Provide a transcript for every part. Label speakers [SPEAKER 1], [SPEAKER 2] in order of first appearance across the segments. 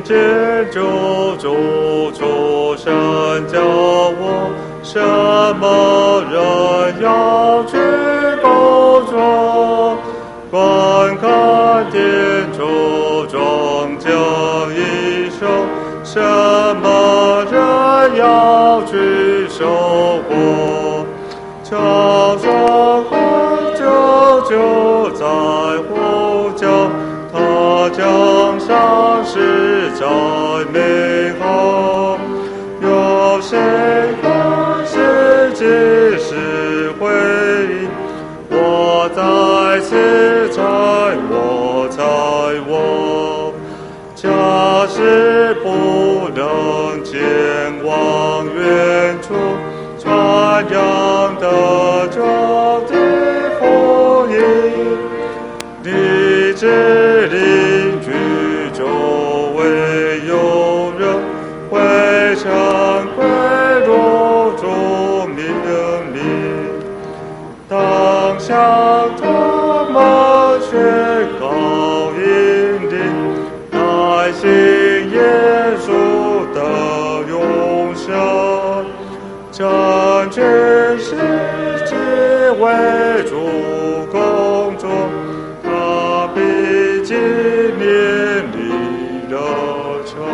[SPEAKER 1] 接救主出生叫我，什么人要去告状？观看天主庄稼一手，什么人要去收获？桥上很久就在呼叫，他将上世在美好。有谁和谁及时回应？我在此在我在我，假使不能前往远处，传扬的主的福音，你之邻居周围有人会常归入主命令，当向他们宣告引领，耐心耶稣的永生，将全世界为主工作，他必纪念你的城。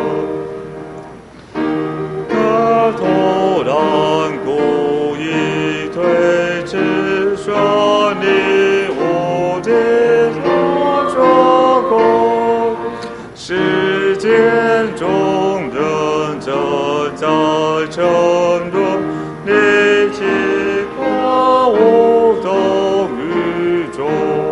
[SPEAKER 1] 他突然故意推辞说你无敌不做工，世间中人正在沉沦，你岂可无动于衷？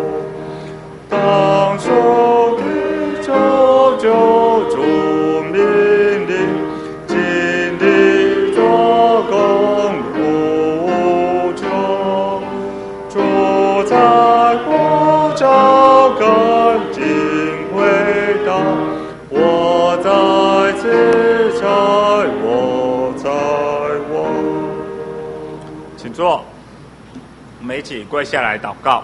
[SPEAKER 1] 当初的救救主命令，尽力做工无穷，主在呼召赶紧回答，我在此在我在我。请坐，我们一起跪下来祷告。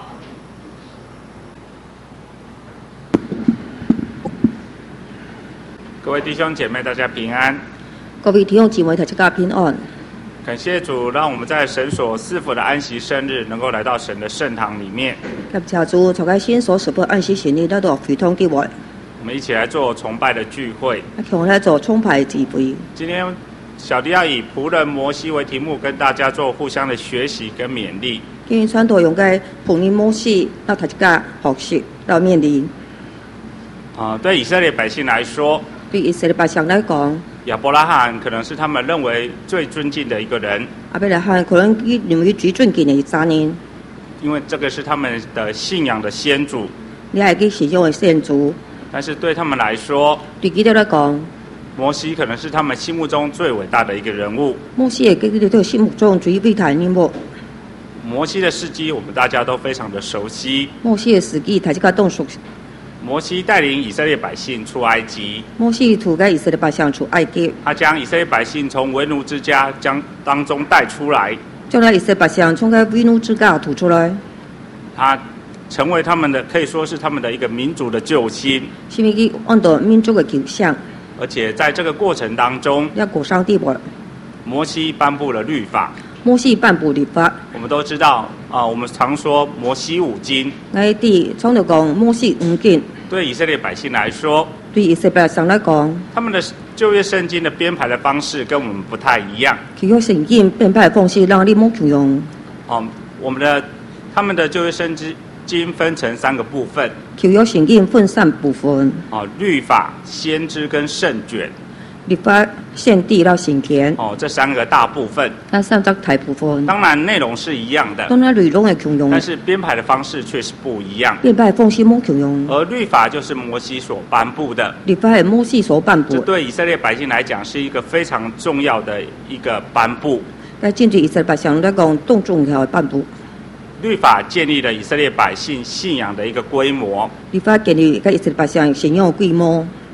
[SPEAKER 1] 各位弟兄姐妹，大家平安。
[SPEAKER 2] 各位弟兄姊妹，大家平安。
[SPEAKER 1] 感谢主，让我们在神所赐福的安息生日，能够来到神的圣堂里面。
[SPEAKER 2] 感謝主，在佢先所賜福安息前呢，來到會堂嘅話，
[SPEAKER 1] 我們一起來做崇拜的聚會。
[SPEAKER 2] 一同咧做崇拜聚會。
[SPEAKER 1] 今天小弟要以僕人摩西為題目，跟大家做互相的學習跟勉勵。
[SPEAKER 2] 今日傳道用嘅僕人摩西，讓大家學習，到勉勵。
[SPEAKER 1] 對以色列百姓來說，
[SPEAKER 2] 對以色列百姓來講，
[SPEAKER 1] 亞伯拉罕可能是他們認為最尊敬的一個人。
[SPEAKER 2] 亞伯拉罕可能認為最尊敬嘅3年，
[SPEAKER 1] 因為這個是他們的信仰的先祖。
[SPEAKER 2] 你係佢信仰嘅先祖。
[SPEAKER 1] 但是對他們來說，
[SPEAKER 2] 對佢哋來講，
[SPEAKER 1] 摩西可能是他們心目中最偉大的一個人物。
[SPEAKER 2] 摩西係佢哋心目中最偉大嘅人物。
[SPEAKER 1] 摩西的事蹟，我們大家都非常的熟悉。
[SPEAKER 2] 摩西嘅事蹟，大家都熟悉。
[SPEAKER 1] 摩西帶領以色列百姓出埃及。
[SPEAKER 2] 摩西帶領以色列百姓出埃及。他
[SPEAKER 1] 將以色列百姓從為奴之家當中帶出來。
[SPEAKER 2] 將以色列百姓從為奴之家吐出來。
[SPEAKER 1] 他成為他們的，可以說是他們的一個民族的救星。
[SPEAKER 2] 是佢按照民族嘅救星。
[SPEAKER 1] 而且在這個過程當中，摩西頒布了律法。
[SPEAKER 2] 摩西頒布律法。
[SPEAKER 1] 我們都知道我們常說摩西五經。
[SPEAKER 2] 我哋常常講摩西五經。
[SPEAKER 1] 對以色列百姓來說，
[SPEAKER 2] 對以色列百姓來講，
[SPEAKER 1] 他們的舊約聖經的編排的方式跟我們不太一樣。
[SPEAKER 2] 舊約聖經編排的方式讓你冇共用。
[SPEAKER 1] 他們的舊約聖經分成3個部分。
[SPEAKER 2] 舊約聖經分3部分。
[SPEAKER 1] 律法、先知跟聖卷。
[SPEAKER 2] 律法、獻地到聖卷。
[SPEAKER 1] 這3個大部分。
[SPEAKER 2] 那3個大部分。
[SPEAKER 1] 當然內容是一樣的。
[SPEAKER 2] 當然內容係共用。
[SPEAKER 1] 但是編排的方式卻是不一樣。
[SPEAKER 2] 編排方式冇共用。
[SPEAKER 1] 而律法就是摩西所頒布的。
[SPEAKER 2] 律法係摩西所頒布。
[SPEAKER 1] 這對以色列百姓來講是一個非常重要的一個頒布。
[SPEAKER 2] 在針對以色列百姓來講，都重要嘅頒布。
[SPEAKER 1] 律法建立了以色列百姓信仰的一個規模。
[SPEAKER 2] 律法建立以色列百姓信仰規模。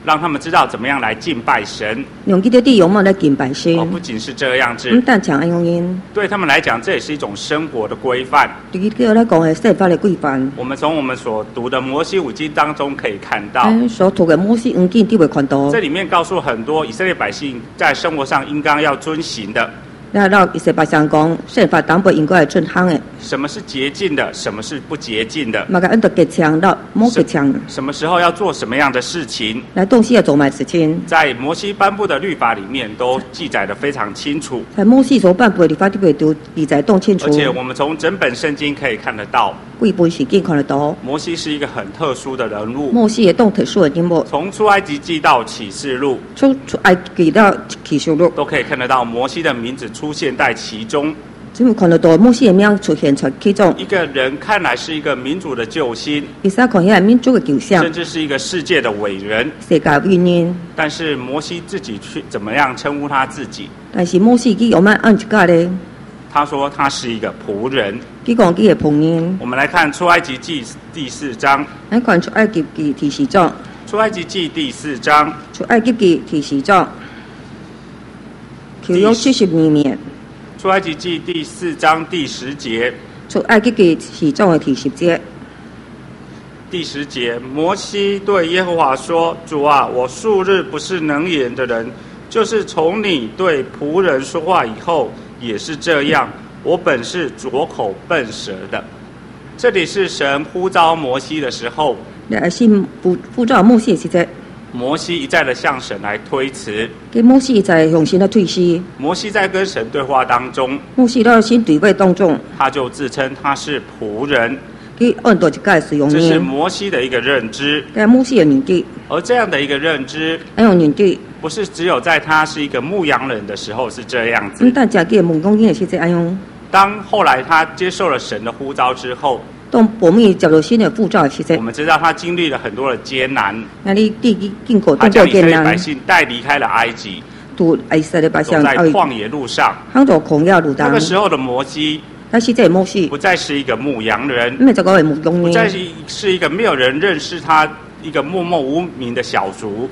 [SPEAKER 1] 让他们知道怎么样来敬拜神。
[SPEAKER 2] 用呢啲啲勇猛来敬拜神。
[SPEAKER 1] 不仅是这样子，
[SPEAKER 2] 但像安样
[SPEAKER 1] 对他们来讲，这也是一种生活的规范。
[SPEAKER 2] 对佢来讲係生活嘅規範。
[SPEAKER 1] 我們從我們所讀的摩西五經當中可以看到，
[SPEAKER 2] 所讀嘅摩西五經都會看到。
[SPEAKER 1] 這裡面告訴很多以色列百姓在生活上應當要遵行的。
[SPEAKER 2] 然後以色列百姓講，生活當中應該係遵行嘅。
[SPEAKER 1] 什麼是潔淨的？什麼是不潔淨的？
[SPEAKER 2] 乜嘅按照潔淨到冇潔淨。
[SPEAKER 1] 什麼時候要做什麼樣的事情？
[SPEAKER 2] 來東西要做埋事情。在
[SPEAKER 1] 摩西頒布的律法裡面都記載得非常清楚。
[SPEAKER 2] 在摩西所頒布嘅律法裡面都記載得清楚。
[SPEAKER 1] 而且我們從整本聖經可以看得到，
[SPEAKER 2] 幾本聖經看得到。
[SPEAKER 1] 摩西是一個很特殊的人物。
[SPEAKER 2] 摩西也當特殊嘅人物。
[SPEAKER 1] 從出埃及記到啟示錄，
[SPEAKER 2] 出埃及到啟示錄
[SPEAKER 1] 都可以看得到摩西的名字出現在其中。
[SPEAKER 2] 只會看得到摩西嘅名出現在其中。
[SPEAKER 1] 一個人看來是一個民族的救星，
[SPEAKER 2] 其實看起來民族嘅救星，
[SPEAKER 1] 甚至是一個世界的偉人。
[SPEAKER 2] 世界偉人。
[SPEAKER 1] 但是摩西自己去怎麼樣稱呼他自己？
[SPEAKER 2] 但是摩西佢有乜按一個咧？
[SPEAKER 1] 他說他是一個僕人。
[SPEAKER 2] 佢講佢係僕人。
[SPEAKER 1] 我們來看出埃及記第4章。
[SPEAKER 2] 來看出埃及記第4章。
[SPEAKER 1] 出埃及記第4章。
[SPEAKER 2] 出埃及記第4章。舊約72年。
[SPEAKER 1] 出埃及記第4章第10節。
[SPEAKER 2] 出埃及記4章嘅第10節。
[SPEAKER 1] 第10節，摩西對耶和華說：主啊，我素日不是能言的人，就是從你對僕人說話以後，也是這樣。我本是拙口笨舌的。這裡是神呼召摩西的時候。
[SPEAKER 2] 是呼召摩西嘅時節。
[SPEAKER 1] 摩西一再的向神來推辭。
[SPEAKER 2] 摩西一再向神來推辭。
[SPEAKER 1] 摩西在跟神對話當中，
[SPEAKER 2] 摩西在神對話當中，
[SPEAKER 1] 他就自稱他是僕人。 這是摩西的一個認知。而這樣的一個認知，不是只有在他是一個牧羊人的時候是這樣子。當後來他接受了神的呼召之後，我們知道他經歷了很多的艱難，他將以色列百姓帶離開了埃及，走在曠野路上。那個時候的摩西，不再是一個牧羊人，不再是一個沒有人認識他一個默默無名的小卒。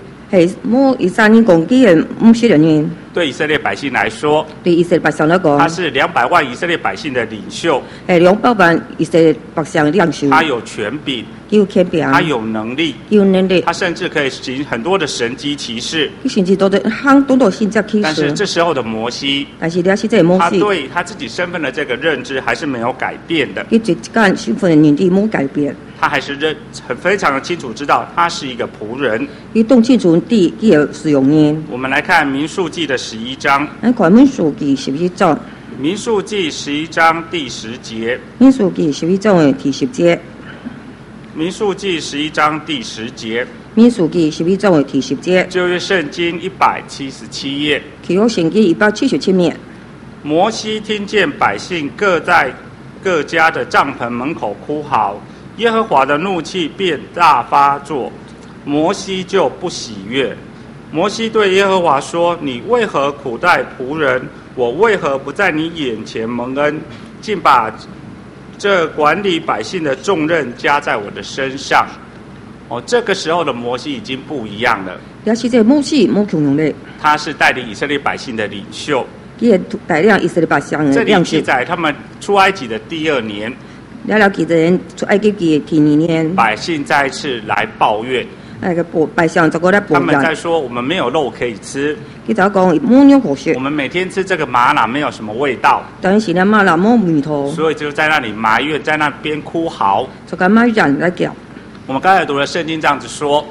[SPEAKER 1] 對以色列百姓來說，他是200萬以色列百姓的領袖。200萬以色列百姓的領袖。他有權柄，他有能力，他甚至可以行很多的神蹟奇事。但是這時候的摩西，他對他自己身份的這個認知還是沒有改變的。他還是非常的清楚知道他是一個僕人。我們來看民數記的11章。民數記11章第10節。民數記11章第10節。民數記11章第10節。民數記11章第10節。舊約聖經177頁。舊約聖經177頁。摩西聽見百姓各在各家的帳篷門口哭嚎，耶和華的怒氣便大發作，摩西就不喜悅。摩西對耶和華說：你為何苦待僕人？我為何不在你眼前蒙恩，竟把這管理百姓的重任加在我的身上？這個時候的摩西已經不一樣了。他是帶領以色列百姓的領袖。這裡記載他們出埃及的第2年。百姓再一次來抱怨。他們在說：我們沒有肉可以吃。我們每天吃這個嗎哪沒有什麼味道。所以就在那裡埋怨，在那邊哭嚎。我們剛才讀的聖經這樣子說：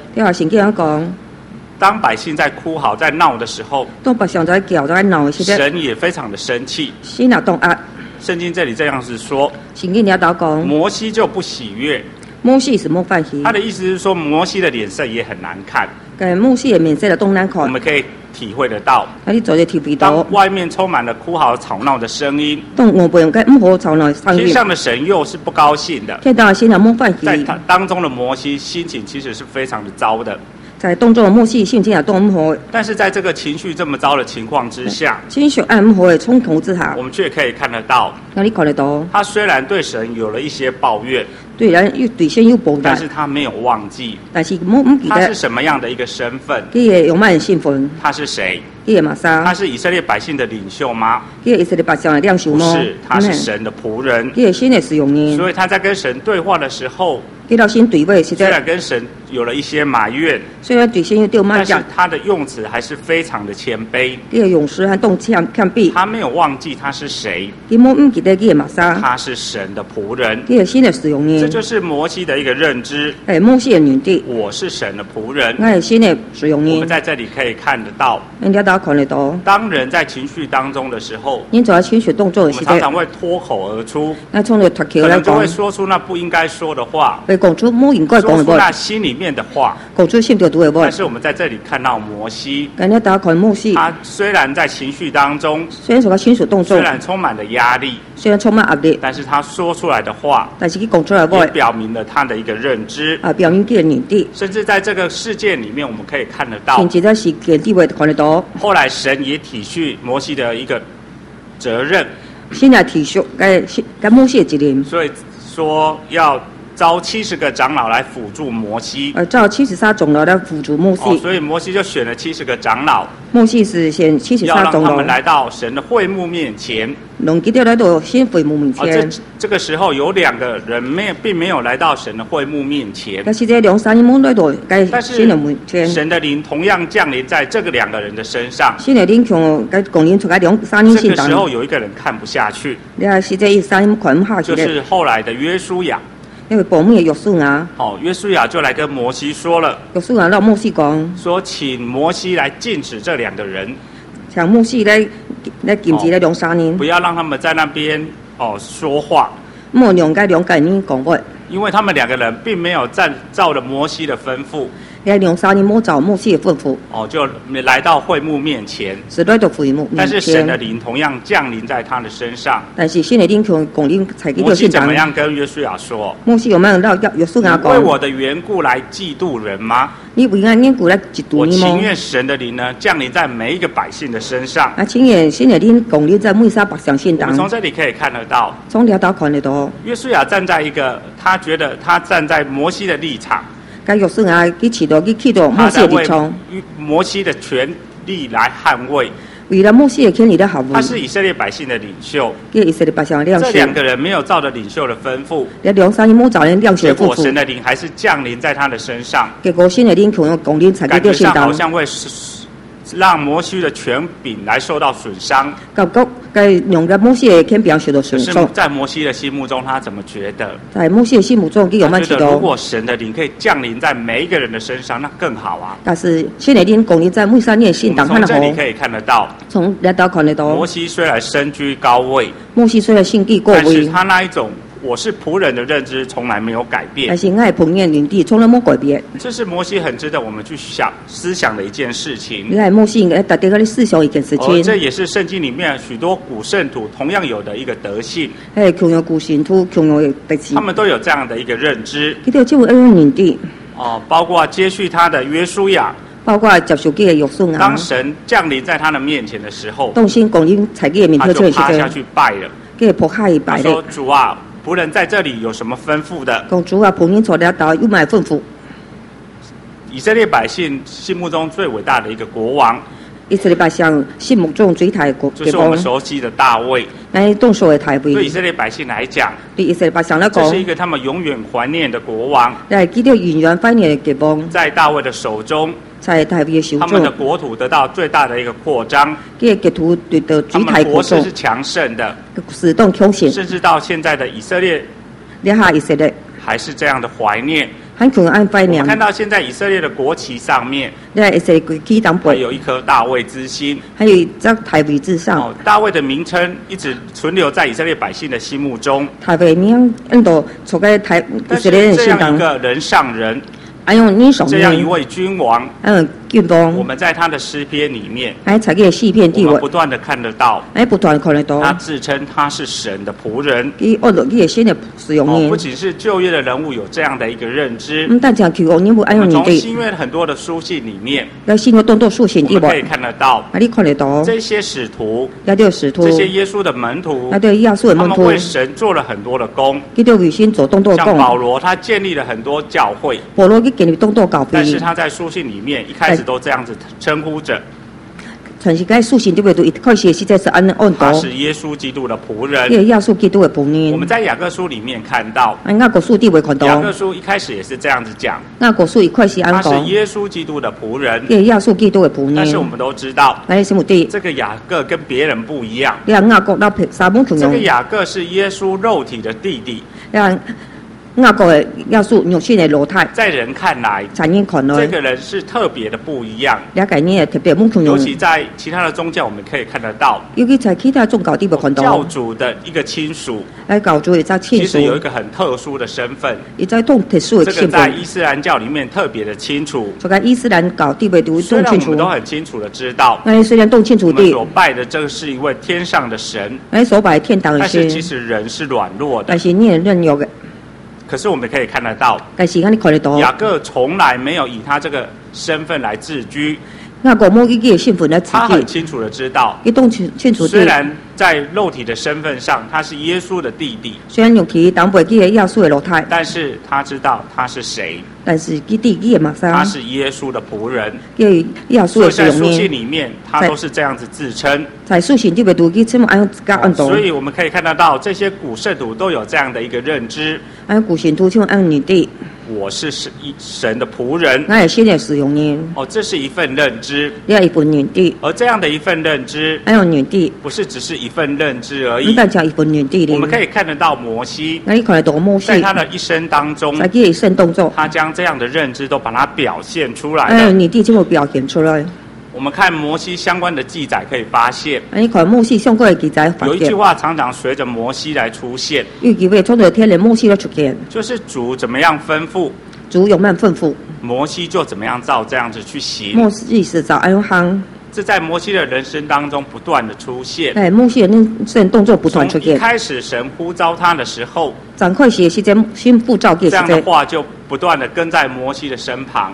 [SPEAKER 1] 當百姓在哭嚎在鬧的時候，神也非常的生氣。聖經這裡這樣子說：摩西就不喜悅。他的意思是說，摩西的臉色也很難看。我們可以體會得到，當外面充滿了哭嚎吵鬧的聲音，天上的神又是不高興的。在他當中的摩西心情其實是非常的糟的。但是在這個情緒這麼糟的情況之下，我們卻可以看得到，他雖然對神有了一些抱怨，
[SPEAKER 2] 对人对神有报答，
[SPEAKER 1] 但是他没有忘记，
[SPEAKER 2] 但是唔记得
[SPEAKER 1] 他是什么样的一个身份？
[SPEAKER 2] 佢嘅用乜身份？
[SPEAKER 1] 他是谁？
[SPEAKER 2] 佢嘅玛莎？
[SPEAKER 1] 他是以色列百姓的领袖吗？
[SPEAKER 2] 佢係以色列百姓嘅領袖嗎？
[SPEAKER 1] 不是，他是神的僕人。
[SPEAKER 2] 佢係神嘅使用人。
[SPEAKER 1] 所以他在跟神對話的時候，
[SPEAKER 2] 佢到神對話時，
[SPEAKER 1] 雖然跟神有了一些埋怨，
[SPEAKER 2] 雖然對神有啲埋怨，
[SPEAKER 1] 但是他的用詞還是非常的謙卑。
[SPEAKER 2] 佢嘅用詞係動謙卑。
[SPEAKER 1] 他沒有忘記他是誰。
[SPEAKER 2] 佢冇唔記得佢嘅瑪莎。
[SPEAKER 1] 他是神的僕人。
[SPEAKER 2] 佢係神嘅使用人。
[SPEAKER 1] 這就是摩西的一個認知。
[SPEAKER 2] 係摩西嘅認知。
[SPEAKER 1] 我是神的僕人。
[SPEAKER 2] 我係神嘅使用人。
[SPEAKER 1] 我們在這裡可以看得到。
[SPEAKER 2] 人家都看得到。
[SPEAKER 1] 當人在情緒當中的時候，
[SPEAKER 2] 人在情緒當中的時候，
[SPEAKER 1] 我們常常會脫口而出，
[SPEAKER 2] 可
[SPEAKER 1] 能就會說出那不應該說的話，
[SPEAKER 2] 講出唔應該講嘅話，
[SPEAKER 1] 說出那心裡面的話，
[SPEAKER 2] 講出心裡的話。
[SPEAKER 1] 但是我們在這裡看到摩西，
[SPEAKER 2] 人家大家看摩西，
[SPEAKER 1] 他雖然在情緒當中，
[SPEAKER 2] 雖然
[SPEAKER 1] 充滿了壓力，
[SPEAKER 2] 雖然充滿壓力，
[SPEAKER 1] 但是他說出來的話，
[SPEAKER 2] 但是佢講出來的話，
[SPEAKER 1] 也表明了他的一個認知，
[SPEAKER 2] 表明佢嘅認知。
[SPEAKER 1] 甚至在這個事件裡面，我們可以看得到，
[SPEAKER 2] 甚至在事件裡面看得到。
[SPEAKER 1] 後來神也體恤摩西的一個責任，
[SPEAKER 2] 現在體恤該摩西的責任，
[SPEAKER 1] 所以說要召70個長老來輔助摩西，
[SPEAKER 2] 召73長老來輔助摩西。
[SPEAKER 1] 所以摩西就選了70個長老。
[SPEAKER 2] 摩西是選73長老，
[SPEAKER 1] 要讓他們來到神的會幕面前。
[SPEAKER 2] 讓佢哋來到神會幕面前。
[SPEAKER 1] 這個時候有2個人並沒有來到神的會幕面前。
[SPEAKER 2] 但是這2-3人冇來到該神的面前。
[SPEAKER 1] 神的靈同樣降臨在這個2個人的身上。
[SPEAKER 2] 神的靈從該降臨從該2-3人身上。
[SPEAKER 1] 這個時候有一個人看不下去。
[SPEAKER 2] 是這3人看不下去。
[SPEAKER 1] 就是後來的約書亞。
[SPEAKER 2] 因為保姆嘅約書亞，
[SPEAKER 1] 約書亞就來跟摩西說了。
[SPEAKER 2] 約書亞讓摩西講，
[SPEAKER 1] 說請摩西來禁止這2個人，
[SPEAKER 2] 請摩西來禁止這2-3人，
[SPEAKER 1] 不要讓他們在那邊說話。
[SPEAKER 2] 莫讓該2個人講話，
[SPEAKER 1] 因為他們2個人並沒有照着摩西的吩咐。
[SPEAKER 2] 2-3人冇照摩西的吩咐，
[SPEAKER 1] 就來到會幕面前。
[SPEAKER 2] 是來到會幕面前。
[SPEAKER 1] 但是神的靈同樣降臨在他的身上。
[SPEAKER 2] 但是神的靈降臨在佢嘅身上。
[SPEAKER 1] 摩西怎麼樣跟約書亞說？
[SPEAKER 2] 摩西有冇讓約書亞講？
[SPEAKER 1] 為我的緣故來嫉妒人嗎？
[SPEAKER 2] 你為我緣故來嫉妒你嗎？
[SPEAKER 1] 我情願神的靈呢降臨在每一個百姓的身上。
[SPEAKER 2] 情願神的靈降臨在每一個百姓身上。
[SPEAKER 1] 我們從這裡可以看得到。
[SPEAKER 2] 從這裡看得到。
[SPEAKER 1] 約書亞站在一個，他覺得他站在摩西的立場。
[SPEAKER 2] 約書亞佢去到摩西的立場，
[SPEAKER 1] 摩西的權利來捍衛。
[SPEAKER 2] 為了摩西的權利來捍衛。
[SPEAKER 1] 他是以色列百姓的領袖。
[SPEAKER 2] 以色列百姓的領袖。
[SPEAKER 1] 這2個人沒有照着領袖的吩咐。
[SPEAKER 2] 2-3人冇照着領袖的吩咐。
[SPEAKER 1] 結果神的靈還是降臨在他的身上。
[SPEAKER 2] 結果神的靈降臨在佢嘅身上。
[SPEAKER 1] 感覺上好像會讓摩西的權柄來受到損傷。
[SPEAKER 2] 感覺讓摩西的權柄受到損傷。
[SPEAKER 1] 在摩西的心目中，他怎麼覺得？
[SPEAKER 2] 在摩西的心目中，佢有乜覺得？
[SPEAKER 1] 如果神的靈可以降臨在每一個人的身上，那更好啊！
[SPEAKER 2] 但是神的靈降臨在每3人心當中，
[SPEAKER 1] 從這裡可以看得到。
[SPEAKER 2] 從這裡看得到。
[SPEAKER 1] 摩西雖然身居高位，
[SPEAKER 2] 摩西雖然身居高位，
[SPEAKER 1] 但是他那一種我是僕人的認知從來沒有改變。
[SPEAKER 2] 但是我係僕人領地，從來冇改變。
[SPEAKER 1] 這是摩西很值得我們去思想的一件事情。
[SPEAKER 2] 你係摩西應該特別去思想一件事情。
[SPEAKER 1] 這也是聖經裡面許多古聖徒同樣有的一個德性。
[SPEAKER 2] 係窮有古聖徒，窮有德性。
[SPEAKER 1] 他們都有這樣的一個認知。
[SPEAKER 2] 佢哋有這樣認知。
[SPEAKER 1] 包括接續他的約書亞。
[SPEAKER 2] 包括接受佢嘅約書亞。
[SPEAKER 1] 當神降臨在他的面前的時候，
[SPEAKER 2] 當神降臨在佢嘅面前，
[SPEAKER 1] 他就趴下去拜了。
[SPEAKER 2] 佢仆下去拜咧。
[SPEAKER 1] 他說：主啊，僕人在這裡有什麼吩咐的？
[SPEAKER 2] 講主啊，僕人在呢度有咩吩咐？
[SPEAKER 1] 以色列百姓心目中最偉大的一個國王，
[SPEAKER 2] 以色列百姓心目中最大的國王，
[SPEAKER 1] 就是我們熟悉的大衛。對以色列百姓來講，
[SPEAKER 2] 對以色列百姓來講，
[SPEAKER 1] 這是一個他們永遠懷念的國王。
[SPEAKER 2] 係記得永遠懷念嘅國王，
[SPEAKER 1] 在大衛的手中，
[SPEAKER 2] 在大衛嘅手中，
[SPEAKER 1] 他們的國土得到最大的一個擴張。
[SPEAKER 2] 佢嘅國土得到最大擴張。他們的國勢
[SPEAKER 1] 是強盛的，
[SPEAKER 2] 勢動強盛，
[SPEAKER 1] 甚至到現在的以色列，
[SPEAKER 2] 以色列
[SPEAKER 1] 還是這樣的懷念。
[SPEAKER 2] 很窮安懷念。
[SPEAKER 1] 我看到現在以色列的國旗上面，
[SPEAKER 2] 以色列國旗上
[SPEAKER 1] 還有一顆大衛之星，
[SPEAKER 2] 還有一張大衛之上。
[SPEAKER 1] 大衛的名稱一直存留在以色列百姓的心目中。
[SPEAKER 2] 大衛名印度坐在以色列人心中。
[SPEAKER 1] 這樣一個人上人，
[SPEAKER 2] 這
[SPEAKER 1] 樣一位君王，
[SPEAKER 2] 敬奉。
[SPEAKER 1] 我们在他的诗篇里面，
[SPEAKER 2] 在佢嘅詩篇
[SPEAKER 1] 我們不斷的看得到，
[SPEAKER 2] 不斷看得到，
[SPEAKER 1] 他自稱他是神的僕人。不僅是舊約的人物有這樣的一個認知，我們從新約很多的書信裡面，我們可以看得到，這些使徒，這些耶穌的門徒，他們為神做了很多的工，像保羅，他建立了很多教會，但是他在書信裡面一開始都這樣子稱呼着，
[SPEAKER 2] 全世界書信裡面都一開始實在是按
[SPEAKER 1] 他是耶穌基督的僕人。我們在雅各書裡面看到，雅各書一開始也是這樣子講，他是耶穌基督的僕人。但是我們都知道，這個雅各跟別人不一樣，這個雅各是耶穌肉體的弟弟。在人看來，這個人是特別的不一樣。尤其在其他的宗教，我們可以看得到，教主的一個親屬，其實有一個很特殊的身份。這個在伊斯蘭教裡面特別的清楚。雖然我們都很清楚的知道，我們所拜的這個是一位天上的神，但是其實人是軟弱的。可是我們可以看得到，雅各從來沒有以他這個身份來自居。他很清楚的知道，雖然在肉體的身份上他是耶穌的弟弟，但是他知道他是誰，他是耶穌的僕人。所以在書信裡面他都是這樣子自稱。所以我們可以看得到，這些古聖徒都有這樣的一個認知，我是神的僕人。這是一份認知。而這樣的一份認知，不是只是一份認知而已。我們可以看得到摩西，在他的一生當中，他將這樣的認知都把它表現出來了。我們看摩西相關的記載可以發現，有一句話常常隨着摩西來出現，就是主怎麼樣吩咐，摩西就怎麼樣照這樣子去行。這在摩西的人生當中不斷的出現。從一開始神呼召他的時候，這樣的話就不斷的跟在摩西的身旁。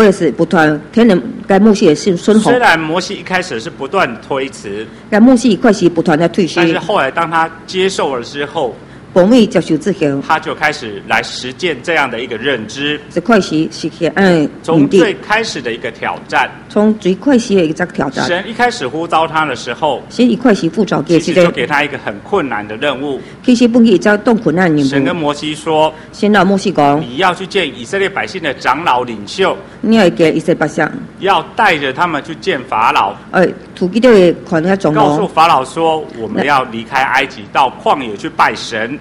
[SPEAKER 1] 雖然摩西一開始是不斷推辭，但是後來當他接受了之後，他就開始來實踐這樣的一個認知。從最開始的一個挑戰，神一開始呼召他的時候，其實就給他一個很困難的任務。神跟摩西說，你要去見以色列百姓的長老領袖，要帶着他們去見法老，告訴法老說，我們要離開埃及到曠野去拜神。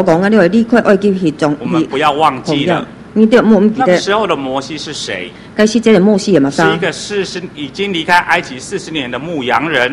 [SPEAKER 1] 我們不要忘記了，那時候的摩西是誰？是一個已經離開埃及40年的牧羊人。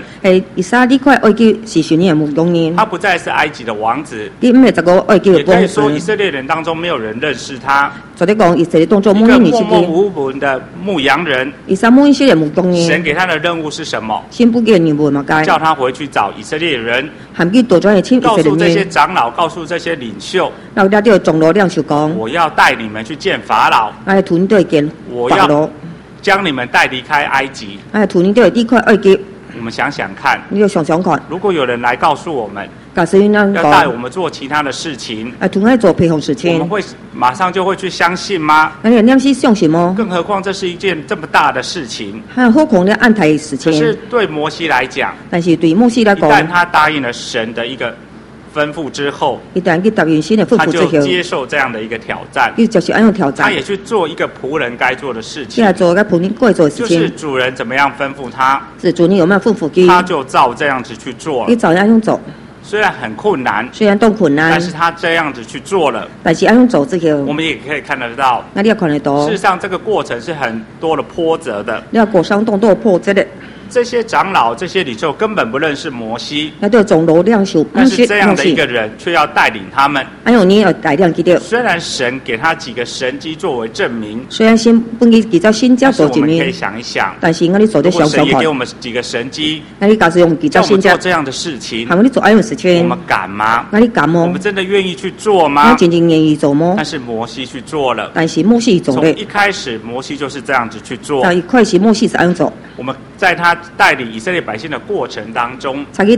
[SPEAKER 1] 他不再是埃及的王子，也可以說以色列人當中沒有人認識他。一個默默無聞的牧羊人，神給他的任務是什麼？叫他回去找以色列人，告訴這些長老，告訴這些領袖，我要帶你們去見法老，我要將你們帶離開埃及。我們想想看，如果有人來告訴我們，要帶我們做其他的事情，我們會馬上就會去相信嗎？更何況這是一件這麼大的事情。可是對摩西來講，一旦他答應了神的一個吩咐之後，他就接受這樣的一個挑戰，他也去做一個僕人該做的事情，就是主人怎麼樣吩咐他，他就照這樣子去做了。雖然很困難，但是他這樣子去做了。我們也可以看得到，事實上這個過程是很多的波折的。 这些长老、这些领袖根本不认识摩西，
[SPEAKER 2] 但
[SPEAKER 1] 是这样的一个人却要带领他们。虽然神给他几个神迹作为证明，但是我们可以想一想，如果神也给我们几个神迹，叫我们做这样的事情，我们敢吗？我们真的愿意去做吗？但是摩西去做了，从一开始摩西就是这样子去做。我们在他带领以色列百姓的过程当中，我们可以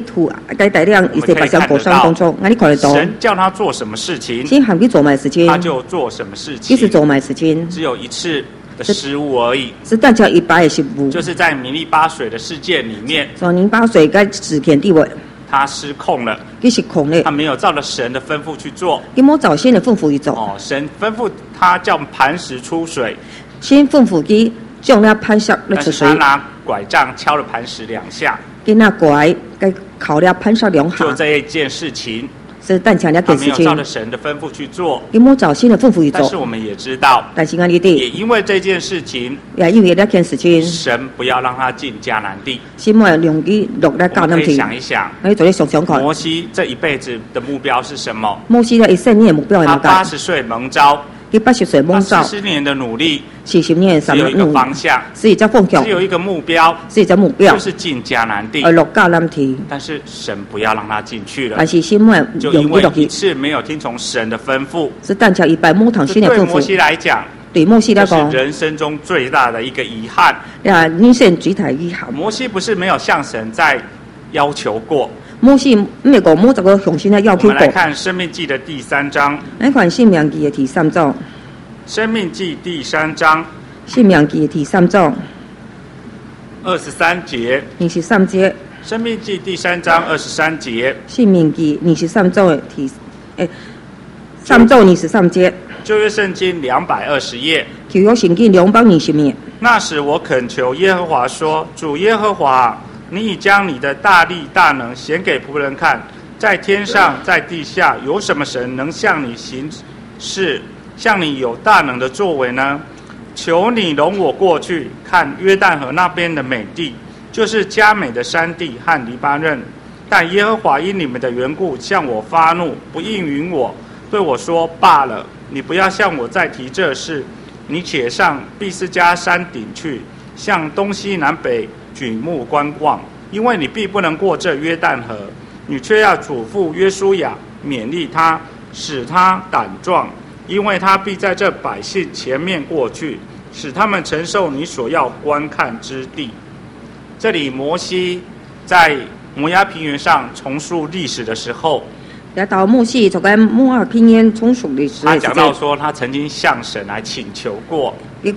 [SPEAKER 1] 看得到神叫他做什么事情，他就做什么事情，只有一次的失误而已，就是在米利巴水的事件里面，他失控了，他没有照着神的吩咐去做。神吩咐他叫磐石出水，但是他拿拐杖敲了磐石2下，就这一件事情，他没有照着神的吩咐去做。但是我们也知道，也因为这件事情，神不要让他进迦南地。我们可以想一想，摩西这一辈子的目标是什么？他80岁蒙召，40年的努力，只有一个方向，只有一个目标，就是进迦南地。但是神不要让他进去了，就因为一次没有听从神的吩咐。这对摩西来讲，这是人生中最大的一个遗憾。摩西不是没有向神在要求过。我们来看《申命记》的第3章。申命记第3章23节。申命记第3章23节。旧约圣经220页。那时我恳求耶和华说：主耶和华，你已将你的大力大能显给仆人看，在天上在地下有什么神能向你行事，像你有大能的作为呢？求你容我过去看约旦河那边的美地，就是佳美的山地和黎巴嫩。但耶和华因你们的缘故向我发怒，不应允我，对我说：罢了，你不要向我再提这事，你且上毕斯加山顶去，向东西南北举目观望，因为你必不能过这约旦河。你却要嘱咐约书亚，勉励他，使他胆壮，因为他必在这百姓前面过去，使他们承受你所要观看之地。这里摩西在摩押平原上重述历史的时候，他讲到说他曾经向神来请求过，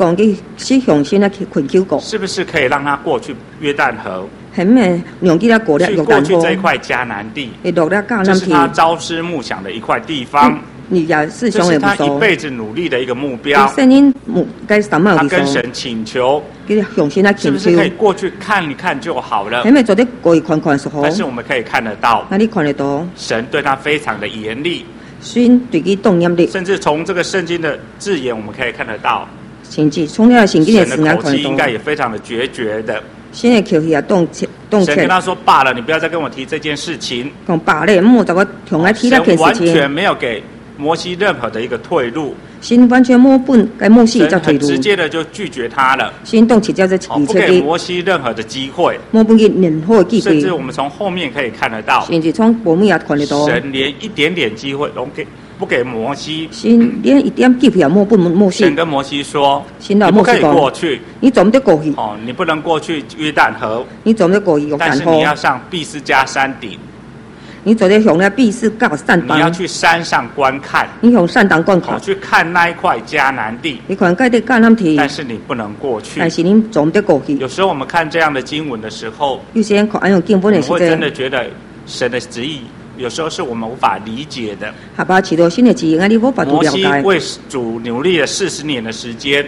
[SPEAKER 1] 是不是可以让他过去约旦河，去过去这一块迦南地，这是他朝思暮想的一块地方，这是他一辈子努力的一个目标。他跟神请求，是不是可以过去看一看就好了？但是我们可以看得到，神对他非常的严厉，甚至从这个圣经的字眼我们可以看得到，神的口气应该也非常的决绝的。神跟他说：罢了，你不要再跟我提这件事情。神完全没有给摩西任何的一个退路，神很直接的就拒绝他了，不给摩西任何的机会。甚至我们从后面可以看得到，神连一点点机会都不给摩西。神跟摩西说：你不可以过去，你不能过去约旦河，但是你要上毕斯加山顶，你要去山上观看，去看那一块迦南地，但是你不能过去。有时候我们看这样的经文的时候，我们会真的觉得神的旨意有时候是我们无法理解的。摩西为主努力了40年的时间，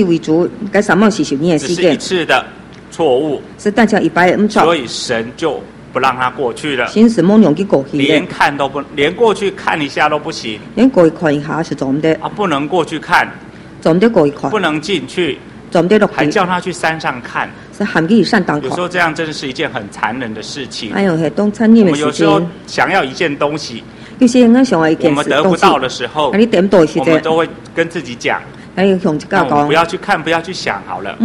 [SPEAKER 1] 只是一次的错误，所以神就不让他过去了，连过去看一下都不行，不能过去看，不能进去， 还叫他去山上看。有时候这样真的是一件很残忍的事情。我们有时候想要一件东西，我们得不到的时候，我们都会跟自己讲，不要去看，不要去想好了。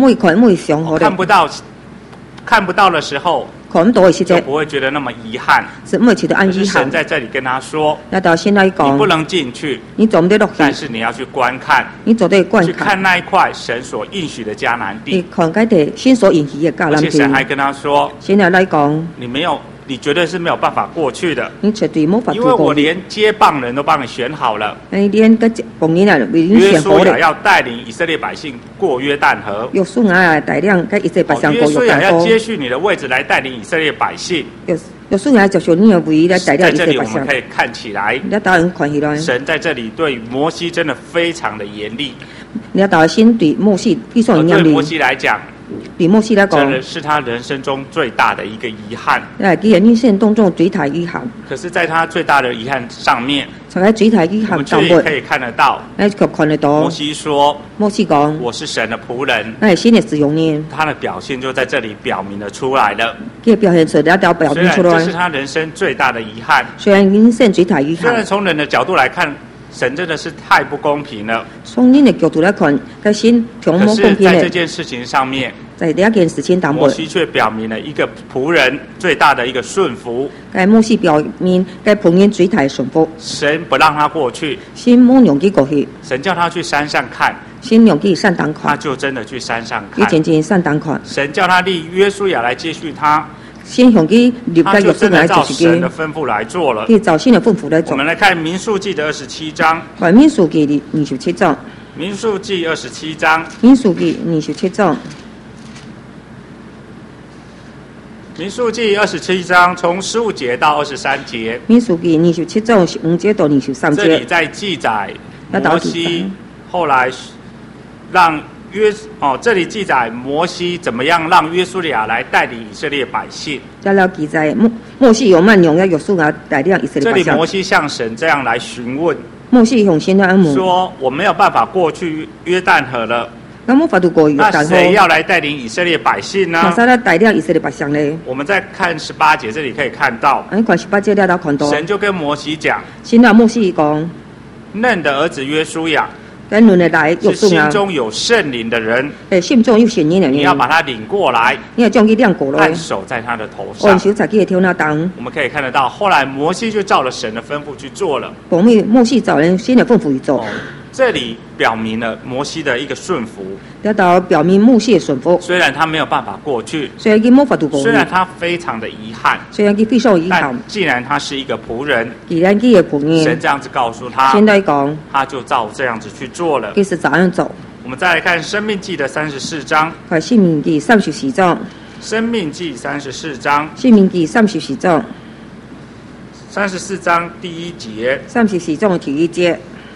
[SPEAKER 1] 看不到的时候，就不会觉得那么遗憾。可是神在这里跟他说，你不能进去，但是你要去观看，去看那一块神所应许的迦南地。而且神还跟他说，你绝对是没有办法过去的，因为我连接棒人都帮你选好了。约书亚要带领以色列百姓过约旦河，约书亚要接续你的位置来带领以色列百姓。在这里我们可以看起来，神在这里对摩西真的非常的严厉。对摩西来讲，这是他人生中最大的一个遗憾。可是在他最大的遗憾上面，我们却也可以看得到，摩西说，我是神的仆人，他的表现就在这里表明了出来了。虽然这是他人生最大的遗憾，虽然从人的角度来看，神真的是太不公平了。可是在这件事情上面，摩西却表明了一个仆人最大的一个顺服。神不让他过去，神叫他去山上看，他就真的去山上看。神叫他立约书亚来接续他，他就真的照神的吩咐来做了。我们来看民数记的27章。民数记27章。民数记27章。民数记27章从15节到23节。民数记27章15节到23节。这里在记载摩西后来让这里记载摩西怎么样让约书亚来带领以色列百姓。这里摩西向神这样来询问，说我没有办法过去约旦河了，那谁要来带领以色列百姓呢？我们再看18节，这里可以看到，神就跟摩西讲，嫩的儿子约书亚是心中有圣灵的人，你要把他领过来，按手在他的头上。我们可以看得到，后来摩西就照了神的吩咐去做了。这里表明了摩西的一个顺服。虽然他没有办法过去，虽然他非常的遗憾，但既然他是一个仆人，神这样子告诉他，他就照这样子去做了。我们再来看申命记的34章。申命记34章。34章第1节。34章第1节。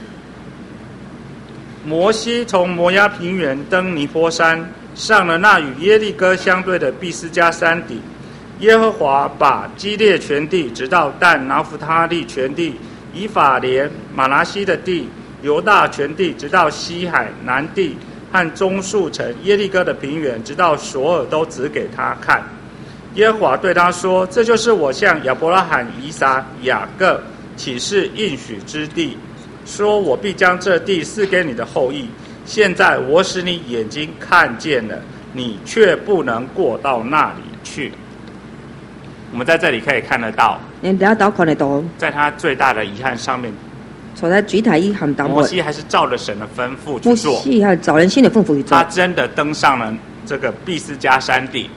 [SPEAKER 1] 摩西从摩押平原登尼波山，上了那与耶利哥相对的毕斯加山顶。耶和华把基列全地，直到但拿弗他利全地，以法莲、马拿西的地，犹大全地，直到西海南地和中数城耶利哥的平原，直到索尔，都指给他看。耶和华对他说：这就是我向亚伯拉罕、以撒、雅各起誓应许之地，说我必将这地赐给你的后裔。现在我使你眼睛看见了，你却不能过到那里去。我们在这里可以看得到，在他最大的遗憾上面，摩西还是照着神的吩咐去做。他真的登上了这个毕斯加山顶。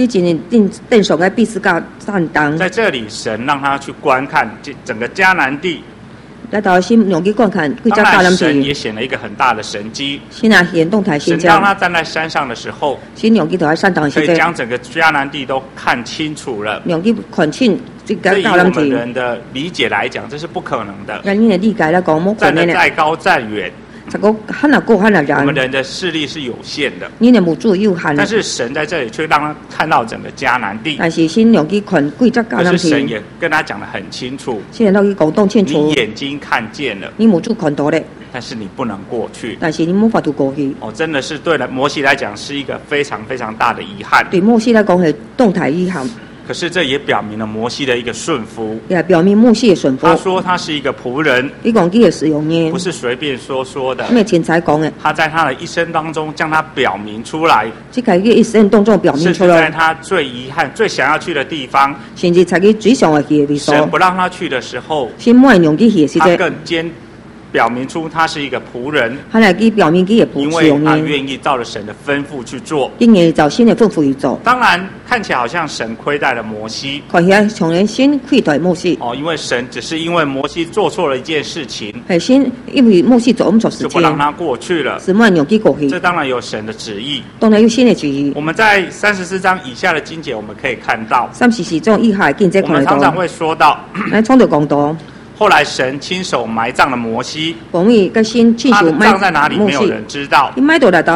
[SPEAKER 1] 在这里，神让他去观看整个迦南地。当然，神也显了一个很大的神迹。神让他站在山上的时候，可以将整个迦南地都看清楚了。对于我们人的理解来讲，这是不可能的。站得再高再远，我们人的视力是有限的，但是神在这里却让他看到整个迦南地。可是神也跟他讲得很清楚，你眼睛看见了， 但是你不能过去。
[SPEAKER 2] 但是你无法度过去。
[SPEAKER 1] 真的是对摩西来讲是一个非常非常大的遗憾。
[SPEAKER 2] 对摩西来讲是动态遗憾。
[SPEAKER 1] 可是这也表明了摩西的一个顺服，
[SPEAKER 2] 也表明摩西的顺服。
[SPEAKER 1] 他说他是一个仆人，
[SPEAKER 2] 你讲他的使用呢，
[SPEAKER 1] 不是随便说的。
[SPEAKER 2] 咩钱财讲的？
[SPEAKER 1] 他在他的一生当中将他表明出来，
[SPEAKER 2] 即个一生当中表明出来。
[SPEAKER 1] 是在他最遗憾、最想要去的地方，
[SPEAKER 2] 甚至在佢最想要去的地方。
[SPEAKER 1] 神不让他去的时候，
[SPEAKER 2] 先冇人用佢去的时候，
[SPEAKER 1] 他更表明出他是一个仆人，
[SPEAKER 2] 他来去表明佢嘅
[SPEAKER 1] 因为他愿意照着神的吩咐去做，
[SPEAKER 2] 因为照神的吩咐去做。
[SPEAKER 1] 当然看起来好像神亏待了摩西，
[SPEAKER 2] 看起来从人先亏待摩西。
[SPEAKER 1] 因为神只是因为摩西做错了一件事情，
[SPEAKER 2] 系先因为摩西做错事情，
[SPEAKER 1] 就不让他过去了，
[SPEAKER 2] 是冇人用佢过去。
[SPEAKER 1] 这当然有神的旨意，
[SPEAKER 2] 当然有神的旨意。
[SPEAKER 1] 我们在34章以下的经节，我们可以看到
[SPEAKER 2] 34章以下的经节看到，
[SPEAKER 1] 我们常常会说到，
[SPEAKER 2] 常常讲到。
[SPEAKER 1] 后来神亲手埋葬了摩西，
[SPEAKER 2] 他的葬在哪里没
[SPEAKER 1] 有人知道。